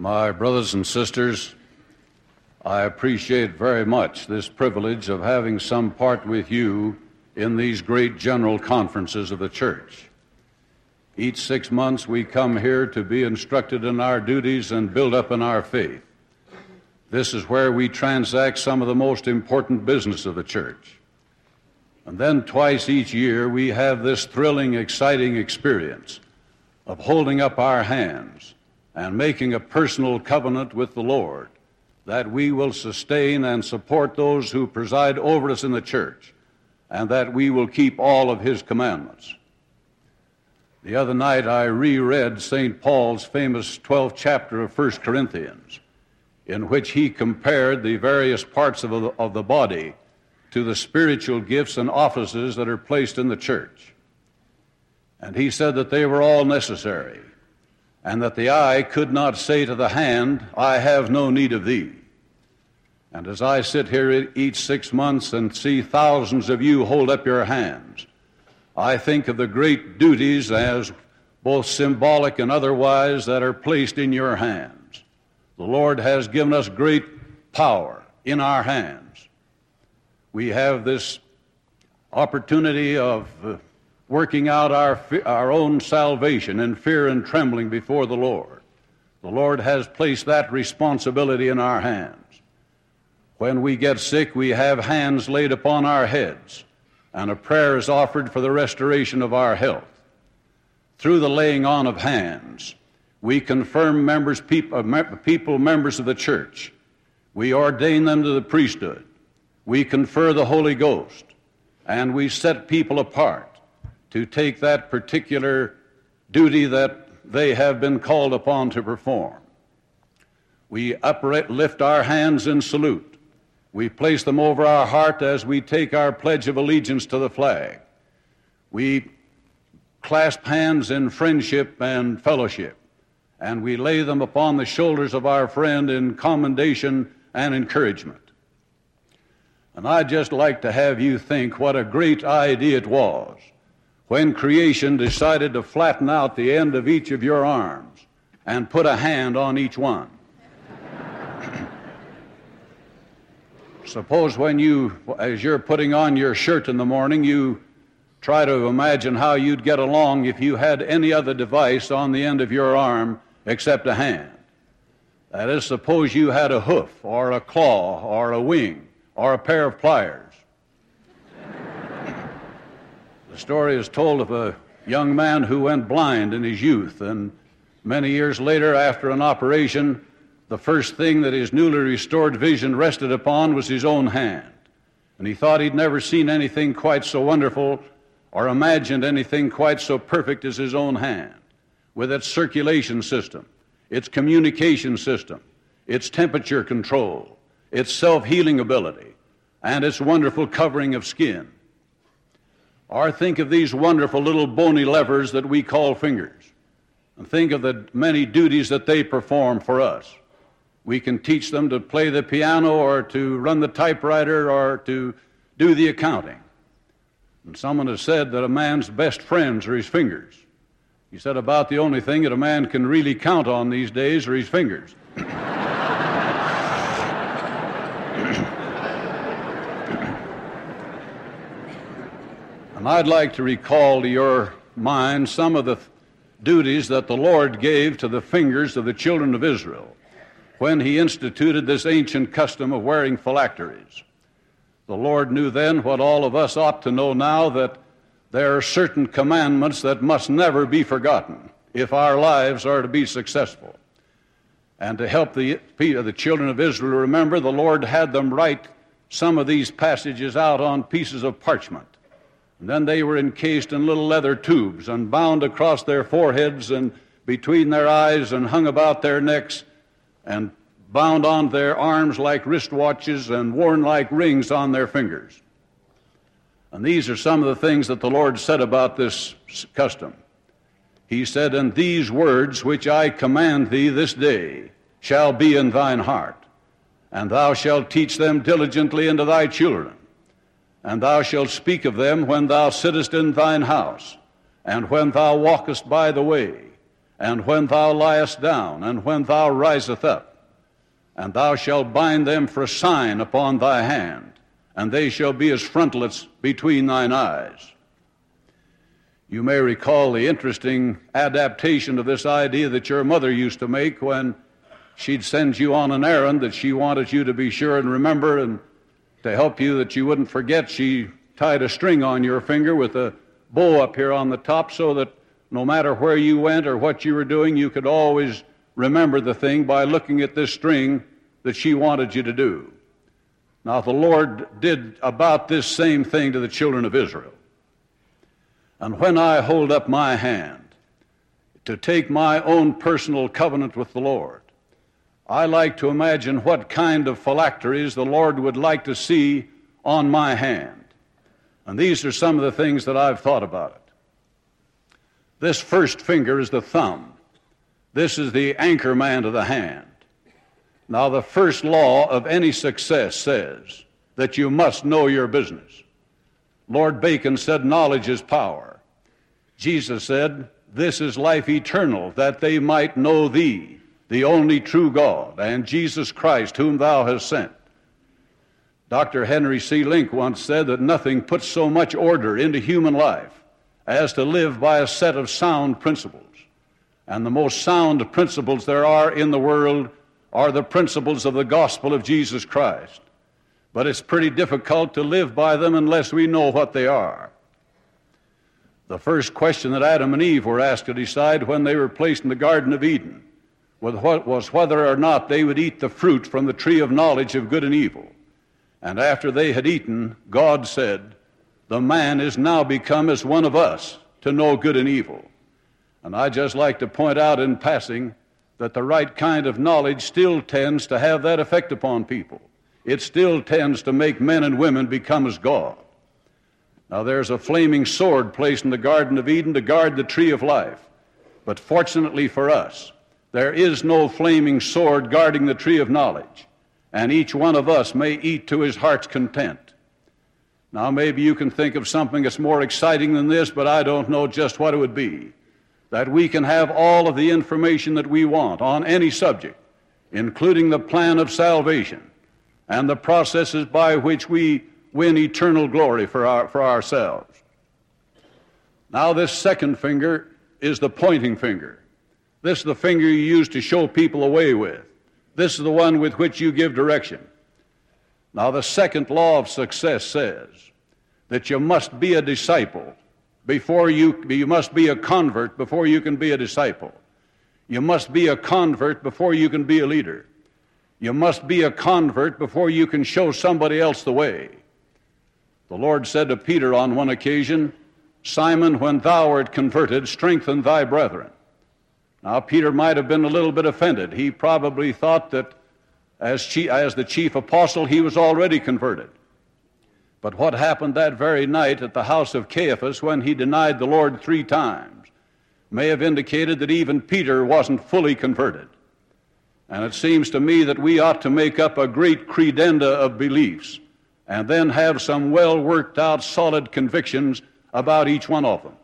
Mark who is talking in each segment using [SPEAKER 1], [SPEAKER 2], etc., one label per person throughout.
[SPEAKER 1] My brothers and sisters, I appreciate very much this privilege of having some part with you in these great general conferences of the church. Each 6 months we come here to be instructed in our duties and build up in our faith. This is where we transact some of the most important business of the church. And then twice each year we have this thrilling, exciting experience of holding up our hands and making a personal covenant with the Lord that we will sustain and support those who preside over us in the church, and that we will keep all of His commandments. The other night I reread St. Paul's famous 12th chapter of 1 Corinthians, in which he compared the various parts of the body to the spiritual gifts and offices that are placed in the church. And he said that they were all necessary, and that the eye could not say to the hand, "I have no need of thee." And as I sit here each 6 months and see thousands of you hold up your hands, I think of the great duties, as both symbolic and otherwise, that are placed in your hands. The Lord has given us great power in our hands. We have this opportunity of working out our own salvation in fear and trembling before the Lord. The Lord has placed that responsibility in our hands. When we get sick, we have hands laid upon our heads, and a prayer is offered for the restoration of our health. Through the laying on of hands, we confirm members of the church. We ordain them to the priesthood. We confer the Holy Ghost, and we set people apart to take that particular duty that they have been called upon to perform. We lift our hands in salute. We place them over our heart as we take our pledge of allegiance to the flag. We clasp hands in friendship and fellowship, and we lay them upon the shoulders of our friend in commendation and encouragement. And I'd just like to have you think what a great idea it was when creation decided to flatten out the end of each of your arms and put a hand on each one. Suppose as you're putting on your shirt in the morning, you try to imagine how you'd get along if you had any other device on the end of your arm except a hand. That is, suppose you had a hoof or a claw or a wing or a pair of pliers. The story is told of a young man who went blind in his youth, and many years later, after an operation, the first thing that his newly restored vision rested upon was his own hand. And he thought he'd never seen anything quite so wonderful or imagined anything quite so perfect as his own hand, with its circulation system, its communication system, its temperature control, its self-healing ability, and its wonderful covering of skin. Or think of these wonderful little bony levers that we call fingers, and think of the many duties that they perform for us. We can teach them to play the piano or to run the typewriter or to do the accounting. And someone has said that a man's best friends are his fingers. He said about the only thing that a man can really count on these days are his fingers. And I'd like to recall to your mind some of the duties that the Lord gave to the fingers of the children of Israel when He instituted this ancient custom of wearing phylacteries. The Lord knew then what all of us ought to know now, that there are certain commandments that must never be forgotten if our lives are to be successful. And to help the children of Israel remember, the Lord had them write some of these passages out on pieces of parchment. And then they were encased in little leather tubes and bound across their foreheads and between their eyes and hung about their necks and bound on their arms like wristwatches and worn like rings on their fingers. And these are some of the things that the Lord said about this custom. He said, "And these words which I command thee this day shall be in thine heart, and thou shalt teach them diligently unto thy children. And thou shalt speak of them when thou sittest in thine house, and when thou walkest by the way, and when thou liest down, and when thou riseth up. And thou shalt bind them for a sign upon thy hand, and they shall be as frontlets between thine eyes. You may recall the interesting adaptation of this idea that your mother used to make when she'd send you on an errand that she wanted you to be sure and remember, and to help you that you wouldn't forget, she tied a string on your finger with a bow up here on the top so that no matter where you went or what you were doing, you could always remember the thing by looking at this string that she wanted you to do. Now, the Lord did about this same thing to the children of Israel. And when I hold up my hand to take my own personal covenant with the Lord, I like to imagine what kind of phylacteries the Lord would like to see on my hand. And these are some of the things that I've thought about it. This first finger is the thumb. This is the anchor man of the hand. Now, the first law of any success says that you must know your business. Lord Bacon said, knowledge is power. Jesus said, this is life eternal, that they might know thee, the only true God, and Jesus Christ, whom thou hast sent. Dr. Henry C. Link once said that nothing puts so much order into human life as to live by a set of sound principles. And the most sound principles there are in the world are the principles of the gospel of Jesus Christ. But it's pretty difficult to live by them unless we know what they are. The first question that Adam and Eve were asked to decide when they were placed in the Garden of Eden was whether or not they would eat the fruit from the tree of knowledge of good and evil. And after they had eaten, God said, the man is now become as one of us to know good and evil. And I just like to point out in passing that the right kind of knowledge still tends to have that effect upon people. It still tends to make men and women become as God. Now, there's a flaming sword placed in the Garden of Eden to guard the tree of life. But fortunately for us, there is no flaming sword guarding the tree of knowledge, and each one of us may eat to his heart's content. Now, maybe you can think of something that's more exciting than this, but I don't know just what it would be. That we can have all of the information that we want on any subject, including the plan of salvation and the processes by which we win eternal glory for ourselves. Now, this second finger is the pointing finger. This is the finger you use to show people a way with. This is the one with which you give direction. Now, the second law of success says that you must be a disciple before you must be a convert before you can be a disciple. You must be a convert before you can be a leader. You must be a convert before you can show somebody else the way. The Lord said to Peter on one occasion, Simon, when thou art converted, strengthen thy brethren. Now, Peter might have been a little bit offended. He probably thought that as the chief apostle, he was already converted. But what happened that very night at the house of Caiaphas when he denied the Lord 3 times may have indicated that even Peter wasn't fully converted. And it seems to me that we ought to make up a great credenda of beliefs and then have some well-worked-out, solid convictions about each one of them.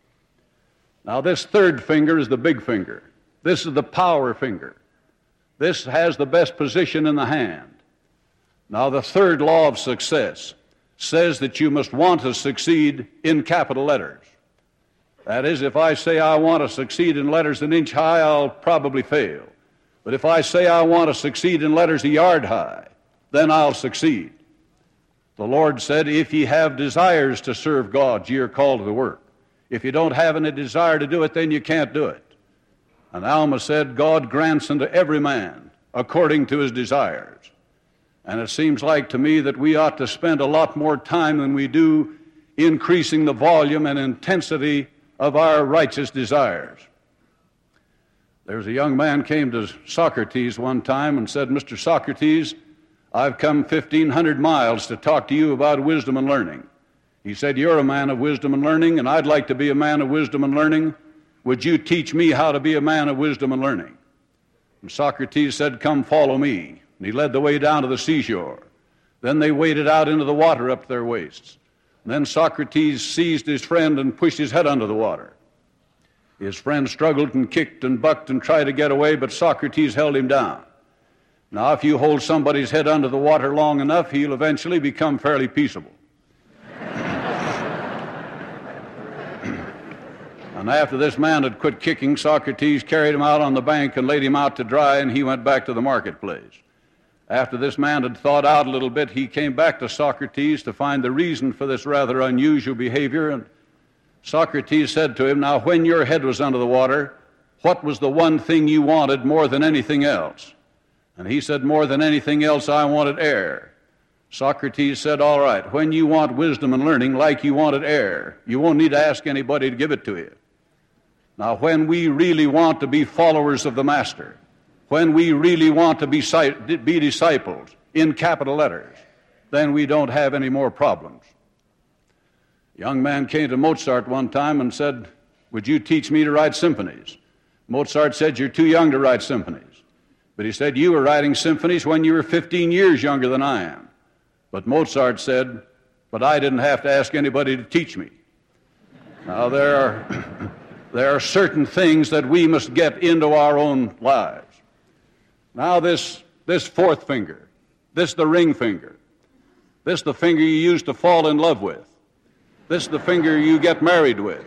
[SPEAKER 1] Now, this third finger is the big finger. This is the power finger. This has the best position in the hand. Now, the third law of success says that you must want to succeed in capital letters. That is, if I say I want to succeed in letters an inch high, I'll probably fail. But if I say I want to succeed in letters a yard high, then I'll succeed. The Lord said, if ye have desires to serve God, ye are called to the work. If you don't have any desire to do it, then you can't do it. And Alma said, God grants unto every man according to his desires. And it seems like to me that we ought to spend a lot more time than we do increasing the volume and intensity of our righteous desires. There's a young man came to Socrates one time and said, Mr. Socrates, I've come 1,500 miles to talk to you about wisdom and learning. He said, you're a man of wisdom and learning, and I'd like to be a man of wisdom and learning. Would you teach me how to be a man of wisdom and learning? And Socrates said, come follow me. And he led the way down to the seashore. Then they waded out into the water up to their waists. And then Socrates seized his friend and pushed his head under the water. His friend struggled and kicked and bucked and tried to get away, but Socrates held him down. Now, if you hold somebody's head under the water long enough, he'll eventually become fairly peaceable. And after this man had quit kicking, Socrates carried him out on the bank and laid him out to dry, and he went back to the marketplace. After this man had thought out a little bit, he came back to Socrates to find the reason for this rather unusual behavior, and Socrates said to him, "Now, when your head was under the water, what was the one thing you wanted more than anything else?" And he said, "More than anything else, I wanted air." Socrates said, "All right, when you want wisdom and learning like you wanted air, you won't need to ask anybody to give it to you. Now, when we really want to be followers of the Master, when we really want to be disciples in capital letters, then we don't have any more problems." A young man came to Mozart one time and said, "Would you teach me to write symphonies?" Mozart said, "You're too young to write symphonies." But he said, "You were writing symphonies when you were 15 years younger than I am." But Mozart said, "But I didn't have to ask anybody to teach me." Now, there are certain things that we must get into our own lives. Now, this fourth finger, this the ring finger, this the finger you use to fall in love with, this is the finger you get married with.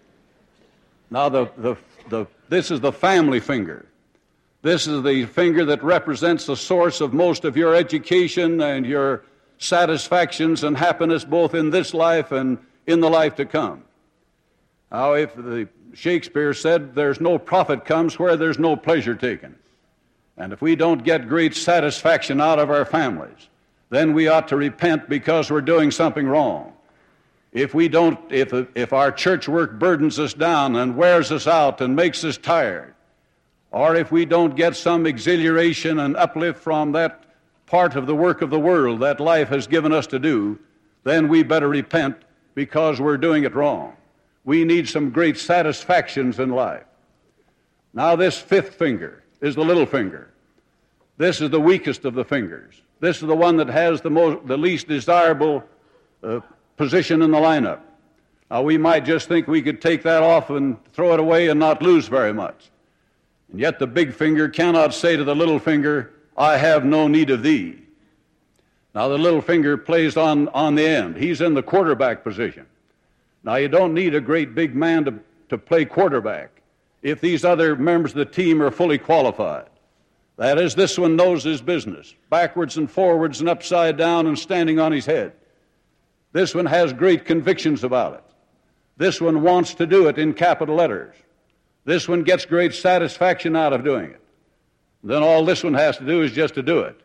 [SPEAKER 1] Now, this is the family finger. This is the finger that represents the source of most of your education and your satisfactions and happiness both in this life and in the life to come. Now, if Shakespeare said, "There's no profit comes where there's no pleasure taken." And if we don't get great satisfaction out of our families, then we ought to repent because we're doing something wrong. If our church work burdens us down and wears us out and makes us tired, or if we don't get some exhilaration and uplift from that part of the work of the world that life has given us to do, then we better repent because we're doing it wrong. We need some great satisfactions in life. Now, this fifth finger is the little finger. This is the weakest of the fingers. This is the one that has the least desirable position in the lineup. Now, we might just think we could take that off and throw it away and not lose very much. And yet the big finger cannot say to the little finger, "I have no need of thee." Now, the little finger plays on the end. He's in the quarterback position. Now, you don't need a great big man to play quarterback if these other members of the team are fully qualified. That is, this one knows his business, backwards and forwards and upside down and standing on his head. This one has great convictions about it. This one wants to do it in capital letters. This one gets great satisfaction out of doing it. Then all this one has to do is just to do it.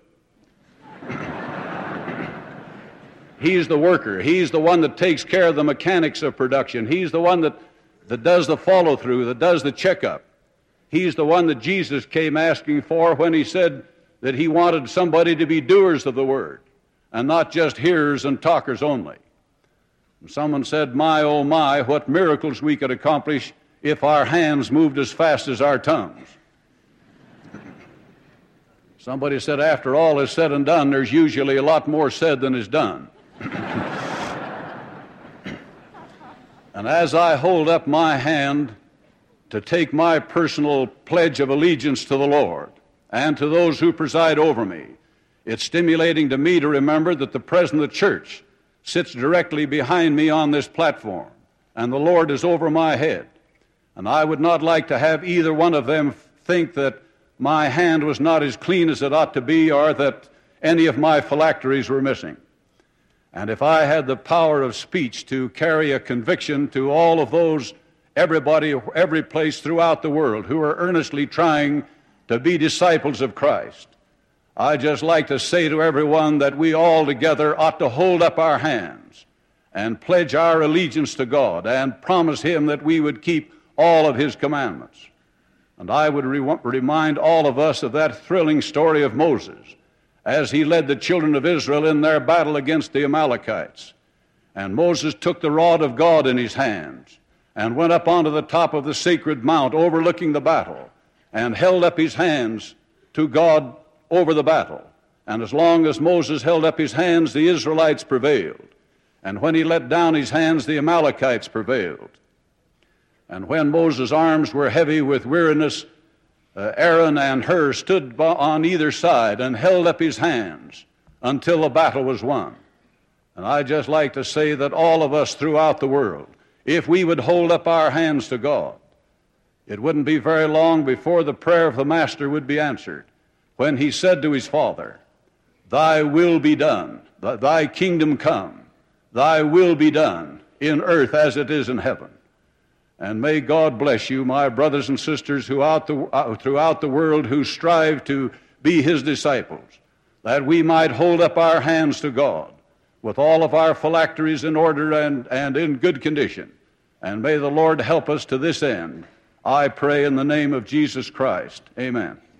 [SPEAKER 1] He's the worker. He's the one that takes care of the mechanics of production. He's the one that does the follow-through, that does the checkup. He's the one that Jesus came asking for when he said that he wanted somebody to be doers of the word and not just hearers and talkers only. And someone said, "My, oh my, what miracles we could accomplish if our hands moved as fast as our tongues." Somebody said, "After all is said and done, there's usually a lot more said than is done." And as I hold up my hand to take my personal pledge of allegiance to the Lord and to those who preside over me, it's stimulating to me to remember that the President of the church sits directly behind me on this platform, and the Lord is over my head. And I would not like to have either one of them think that my hand was not as clean as it ought to be, or that any of my phylacteries were missing. And if I had the power of speech to carry a conviction to all of those, everybody, every place throughout the world who are earnestly trying to be disciples of Christ, I'd just like to say to everyone that we all together ought to hold up our hands and pledge our allegiance to God and promise Him that we would keep all of His commandments. And I would remind all of us of that thrilling story of Moses as he led the children of Israel in their battle against the Amalekites. And Moses took the rod of God in his hands and went up onto the top of the sacred mount overlooking the battle and held up his hands to God over the battle. And as long as Moses held up his hands, the Israelites prevailed. And when he let down his hands, the Amalekites prevailed. And when Moses' arms were heavy with weariness, Aaron and Hur stood on either side and held up his hands until the battle was won. And I'd just like to say that all of us throughout the world, if we would hold up our hands to God, it wouldn't be very long before the prayer of the Master would be answered, when he said to his Father, "Thy will be done, thy kingdom come, thy will be done in earth as it is in heaven." And may God bless you, my brothers and sisters throughout the world who strive to be his disciples, that we might hold up our hands to God with all of our phylacteries in order and in good condition. And may the Lord help us to this end. I pray in the name of Jesus Christ. Amen.